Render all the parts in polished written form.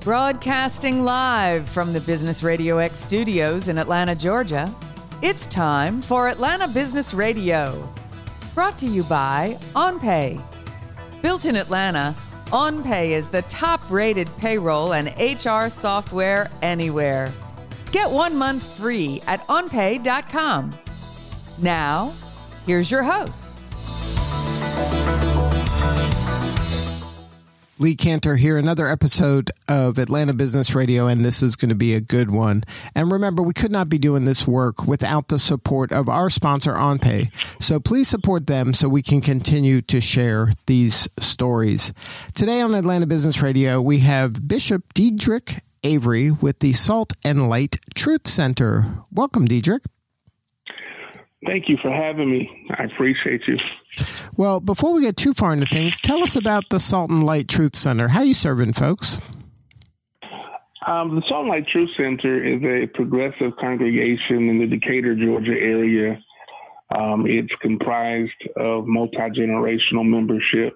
Broadcasting live from the Business Radio X studios in Atlanta, Georgia, it's time for Atlanta Business Radio. Brought to you by OnPay. Built in Atlanta, OnPay is the top-rated payroll and HR software anywhere. Get 1 month free at onpay.com. Now, here's your host. Lee Cantor here, another episode of Atlanta Business Radio, and this is going to be a good one. And remember, we could not be doing this work without the support of our sponsor, OnPay. So please support them so we can continue to share these stories. Today on Atlanta Business Radio, we have Bishop Diedrich Avery with the Salt and Light Truth Center. Welcome, Diedrich. Thank you for having me. I appreciate you. Well, before we get too far into things, tell us about the Salt and Light Truth Center. How are you serving folks? The Salt and Light Truth Center is a progressive congregation in the Decatur, Georgia area. It's comprised of multi-generational membership,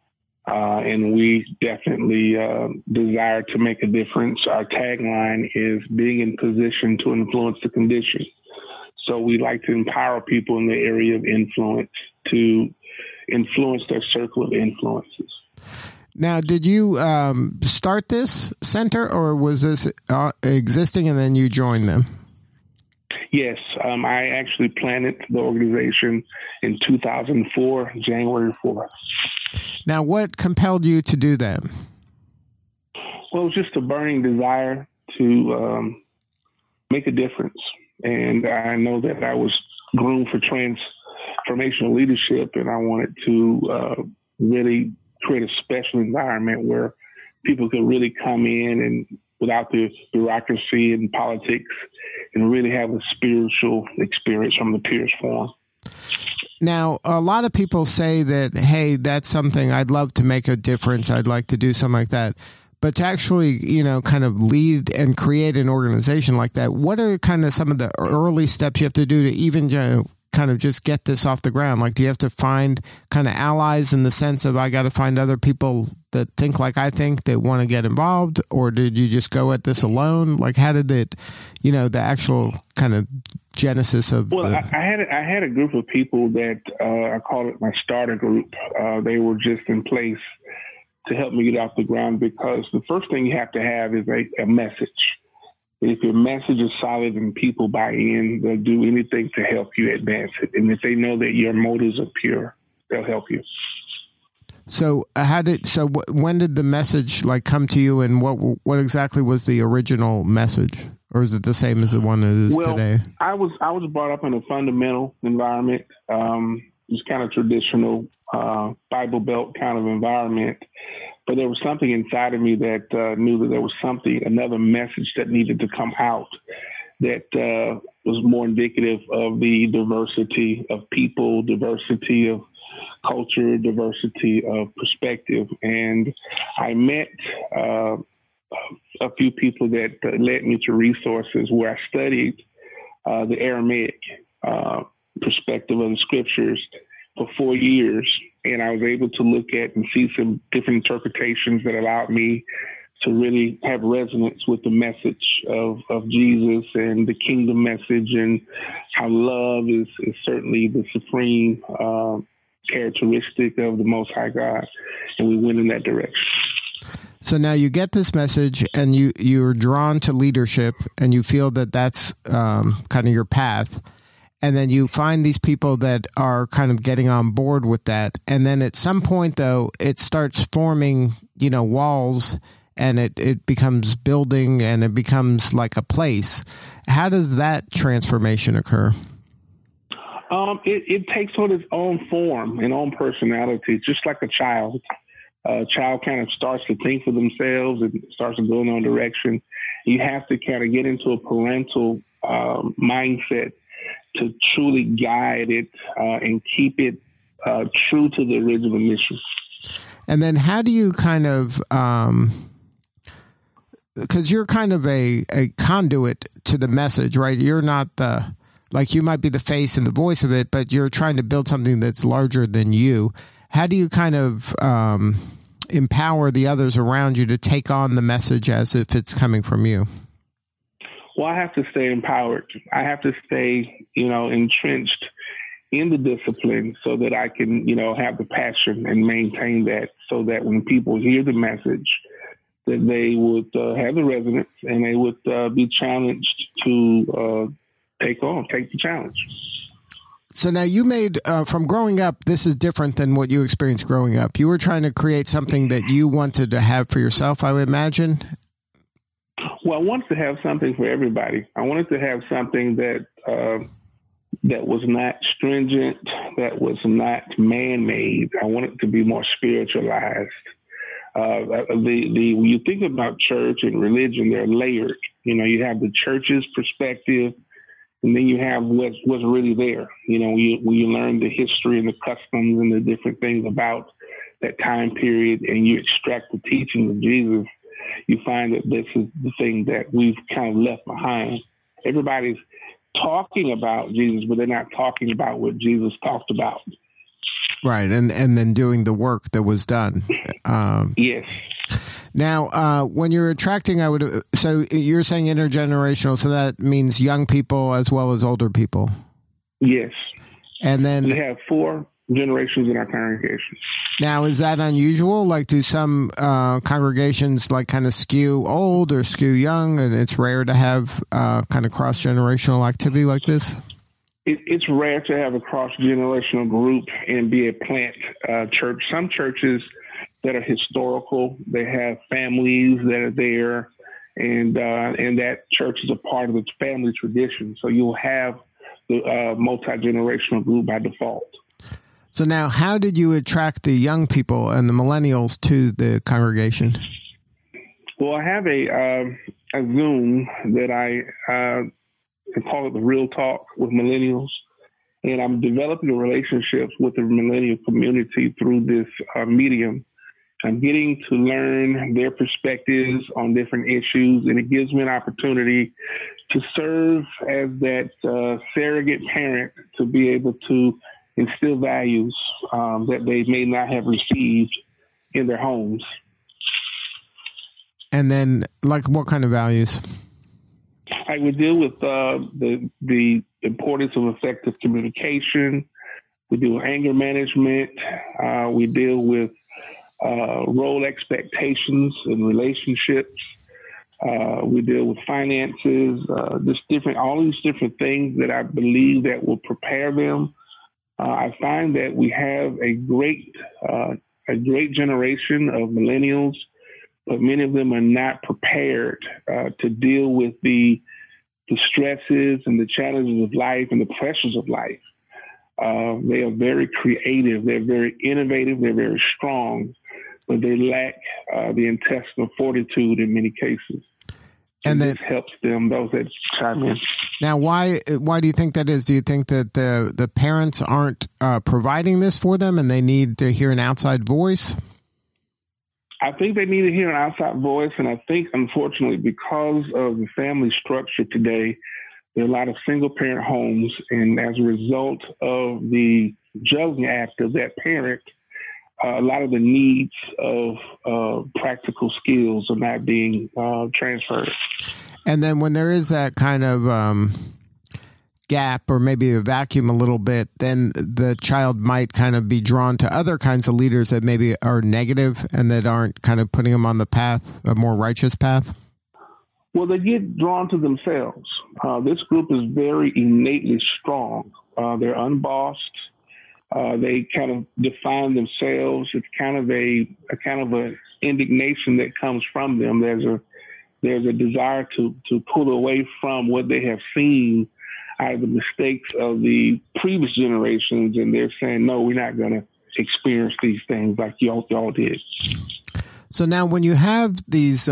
and we definitely desire to make a difference. Our tagline is being in position to influence the condition. So we like to empower people in the area of influence to influence their circle of influences. Now, did you start this center, or was this existing and then you joined them? Yes, I actually planted the organization in 2004, January 4th. Now, what compelled you to do that? Well, it was just a burning desire to make a difference. And I know that I was groomed for transformational leadership, and I wanted to really create a special environment where people could really come in and without the bureaucracy and politics and really have a spiritual experience from the Pierce Forum. Now, a lot of people say that, hey, that's something I'd love to make a difference. I'd like to do something like that. But to actually, kind of lead and create an organization like that, what are kind of some of the early steps you have to do to even, kind of just get this off the ground? Like, do you have to find kind of allies in the sense of I got to find other people that think like I think that want to get involved? Or did you just go at this alone? Like, how did it, the actual kind of genesis of I had a group of people that I call it my starter group. They were just in place to help me get off the ground, because the first thing you have to have is a message. If your message is solid and people buy in, they'll do anything to help you advance it. And if they know that your motives are pure, they'll help you. So when did the message come to you, and what exactly was the original message? Or is it the same as the one that is today? I was brought up in a fundamental environment. It's kind of traditional Bible Belt kind of environment. But there was something inside of me that knew that there was another message that needed to come out that was more indicative of the diversity of people, diversity of culture, diversity of perspective. And I met a few people that led me to resources where I studied the Aramaic perspective of the scriptures for 4 years. And I was able to look at and see some different interpretations that allowed me to really have resonance with the message of Jesus and the kingdom message, and how love is certainly the supreme characteristic of the Most High God. And we went in that direction. So now you get this message, and you're drawn to leadership, and you feel that that's kind of your path. And then you find these people that are kind of getting on board with that. And then at some point, though, it starts forming, walls, and it becomes building, and it becomes like a place. How does that transformation occur? It takes on its own form and own personality, just like a child. A child kind of starts to think for themselves and starts to go in their own direction. You have to kind of get into a parental mindset to truly guide it and keep it true to the original mission. And then how do you kind of, because you're kind of a conduit to the message, right? You're not you might be the face and the voice of it, but you're trying to build something that's larger than you. How do you kind of empower the others around you to take on the message as if it's coming from you? Well, I have to stay empowered. I have to stay, entrenched in the discipline so that I can, have the passion and maintain that, so that when people hear the message, that they would have the resonance and they would be challenged to take the challenge. So now you made, from growing up, this is different than what you experienced growing up. You were trying to create something that you wanted to have for yourself, I would imagine. Well, I wanted to have something for everybody. I wanted to have something that that was not stringent, that was not man-made. I wanted it to be more spiritualized. When you think about church and religion, they're layered. You have the church's perspective, and then you have what's really there. When you learn the history and the customs and the different things about that time period, and you extract the teachings of Jesus, you find that this is the thing that we've kind of left behind. Everybody's talking about Jesus, but they're not talking about what Jesus talked about. Right, and then doing the work that was done. Yes. Now, when you're attracting, so you're saying intergenerational, so that means young people as well as older people. Yes. And then we have 4 generations in our congregation. Now, is that unusual? Like, do some congregations kind of skew old or skew young, and it's rare to have kind of cross-generational activity like this? It's rare to have a cross-generational group and be a plant church. Some churches that are historical, they have families that are there, and that church is a part of the family tradition. So you'll have the multi-generational group by default. So now, how did you attract the young people and the millennials to the congregation? Well, I have a Zoom that I call it the Real Talk with Millennials, and I'm developing relationships with the millennial community through this medium. I'm getting to learn their perspectives on different issues, and it gives me an opportunity to serve as that surrogate parent to be able to instill values that they may not have received in their homes. And then, what kind of values? I would deal with the importance of effective communication. We deal with anger management. We deal with role expectations in relationships. We deal with finances, all these different things that I believe that will prepare them. I find that we have a great generation of millennials, but many of them are not prepared to deal with the stresses and the challenges of life and the pressures of life. They are very creative. They're very innovative. They're very strong, but they lack the intestinal fortitude in many cases. And this helps them, those that chime in. Now, why do you think that is? Do you think that the parents aren't providing this for them and they need to hear an outside voice? I think they need to hear an outside voice, and I think, unfortunately, because of the family structure today, there are a lot of single-parent homes, and as a result of the juggling act of that parent, a lot of the needs of practical skills are not being transferred. And then when there is that kind of gap or maybe a vacuum a little bit, then the child might kind of be drawn to other kinds of leaders that maybe are negative and that aren't kind of putting them on the path, a more righteous path? Well, they get drawn to themselves. This group is very innately strong. They're unbossed. They kind of define themselves. It's kind of a indignation that comes from them. There's a desire to pull away from what they have seen out of the mistakes of the previous generations, and they're saying, no, we're not going to experience these things like y'all did. So now when you have these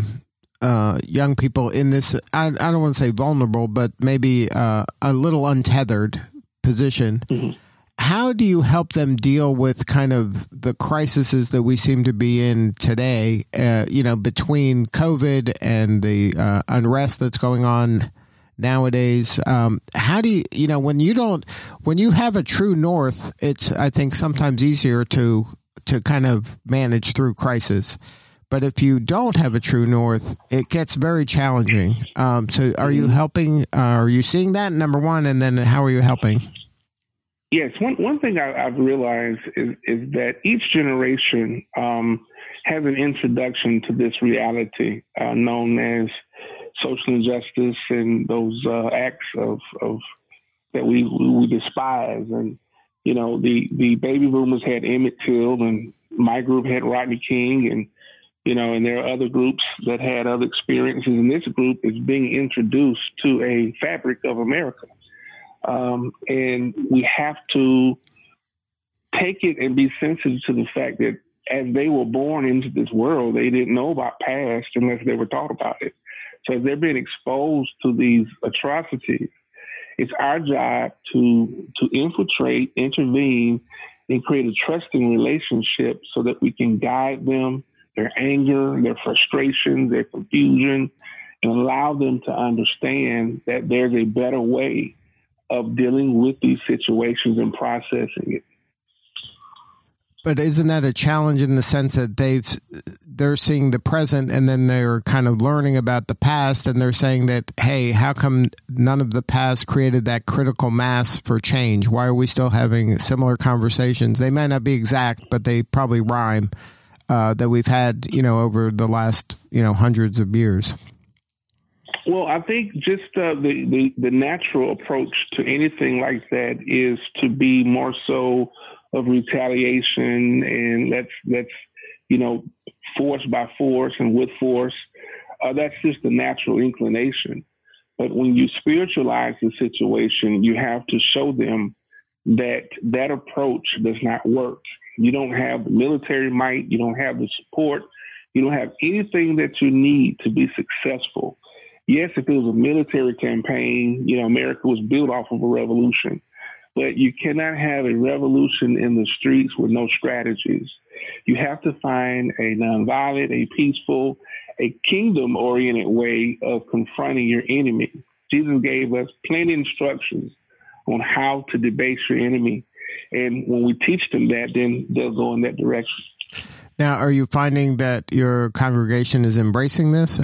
young people in this, I don't want to say vulnerable, but maybe a little untethered position, mm-hmm. How do you help them deal with kind of the crises that we seem to be in today, between COVID and the unrest that's going on nowadays? How do when you have a true north, it's, I think, sometimes easier to to kind of manage through crisis. But if you don't have a true north, it gets very challenging. So are you helping? Are you seeing that, number one? And then how are you helping? Yes. One thing I've realized is that each generation has an introduction to this reality known as social injustice and those acts of that we despise. And, you know, the baby boomers had Emmett Till, and my group had Rodney King, and, you know, and there are other groups that had other experiences. And this group is being introduced to a fabric of America. And we have to take it and be sensitive to the fact that as they were born into this world, they didn't know about past unless they were taught about it. So as they're being exposed to these atrocities, it's our job to infiltrate, intervene, and create a trusting relationship so that we can guide them, their anger, their frustration, their confusion, and allow them to understand that there's a better way of dealing with these situations and processing it. But isn't that a challenge in the sense that they're seeing the present and then they're kind of learning about the past, and they're saying that, hey, how come none of the past created that critical mass for change? Why are we still having similar conversations? They might not be exact, but they probably rhyme that we've had, you know, over the last, you know, hundreds of years. Well, I think just the natural approach to anything like that is to be more so of retaliation, and let's you know, force by force and with force. That's just the natural inclination. But when you spiritualize the situation, you have to show them that that approach does not work. You don't have the military might, you don't have the support, you don't have anything that you need to be successful. Yes, if it was a military campaign, you know, America was built off of a revolution. But you cannot have a revolution in the streets with no strategies. You have to find a nonviolent, a peaceful, a kingdom-oriented way of confronting your enemy. Jesus gave us plenty of instructions on how to debase your enemy. And when we teach them that, then they'll go in that direction. Now, are you finding that your congregation is embracing this?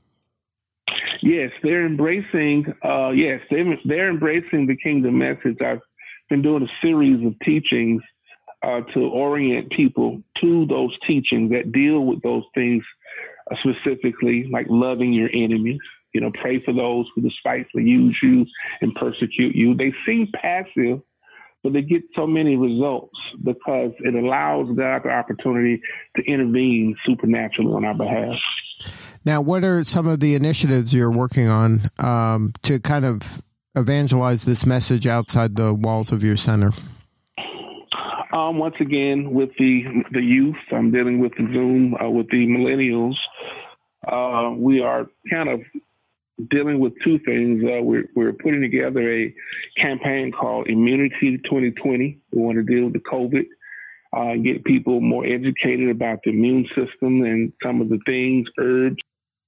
Yes, they're embracing. They're embracing the kingdom message. I've been doing a series of teachings to orient people to those teachings that deal with those things specifically, like loving your enemies. You know, pray for those who despitefully use you and persecute you. They seem passive, but they get so many results because it allows God the opportunity to intervene supernaturally on our behalf. Now, what are some of the initiatives you're working on to kind of evangelize this message outside the walls of your center? Once again, with the youth, I'm dealing with the Zoom, with the millennials. We are kind of dealing with two things. We're putting together a campaign called Immunity 2020. We want to deal with the COVID, get people more educated about the immune system and some of the things, herbs,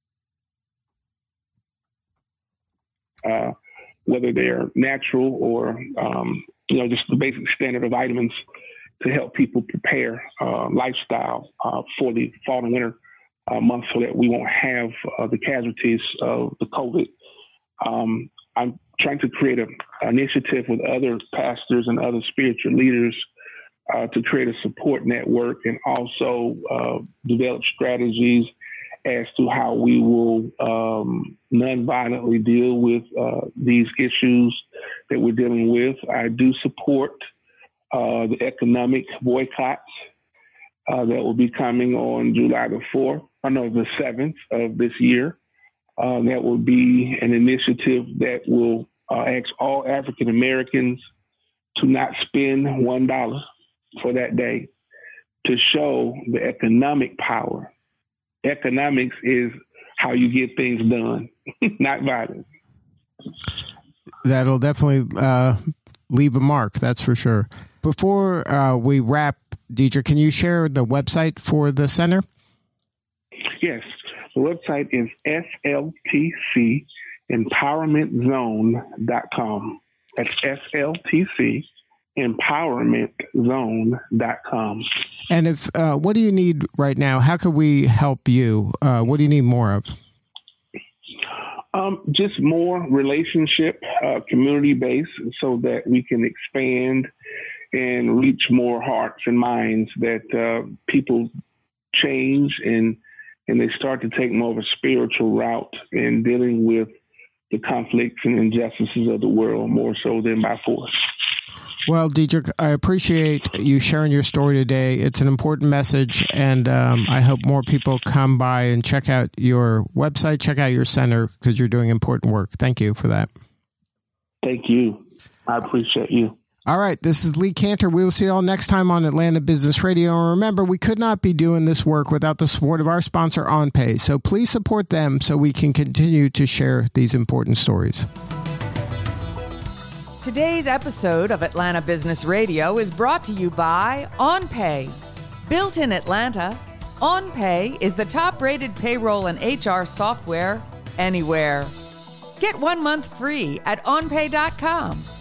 whether they're natural or, just the basic standard of vitamins to help people prepare lifestyle for the fall and winter months so that we won't have the casualties of the COVID. I'm trying to create an initiative with other pastors and other spiritual leaders to create a support network and also develop strategies as to how we will non-violently deal with these issues that we're dealing with. I do support the economic boycotts that will be coming on July the 7th of this year. That will be an initiative that will ask all African Americans to not spend $1 for that day to show the economic power. Economics is how you get things done, not violence. That'll definitely leave a mark, that's for sure. Before we wrap, Deidre, can you share the website for the center? Yes. The website is sltcempowermentzone.com. That's empowermentzone.com. And if what do you need right now? How can we help you? What do you need more of? Just more relationship, community base, so that we can expand and reach more hearts and minds, that people change and they start to take more of a spiritual route in dealing with the conflicts and injustices of the world, more so than by force. Well, Diedrich, I appreciate you sharing your story today. It's an important message, and I hope more people come by and check out your website, check out your center, because you're doing important work. Thank you for that. Thank you. I appreciate you. All right. This is Lee Cantor. We will see you all next time on Atlanta Business Radio. And remember, we could not be doing this work without the support of our sponsor, OnPay. So please support them so we can continue to share these important stories. Today's episode of Atlanta Business Radio is brought to you by OnPay. Built in Atlanta, OnPay is the top-rated payroll and HR software anywhere. Get 1 month free at onpay.com.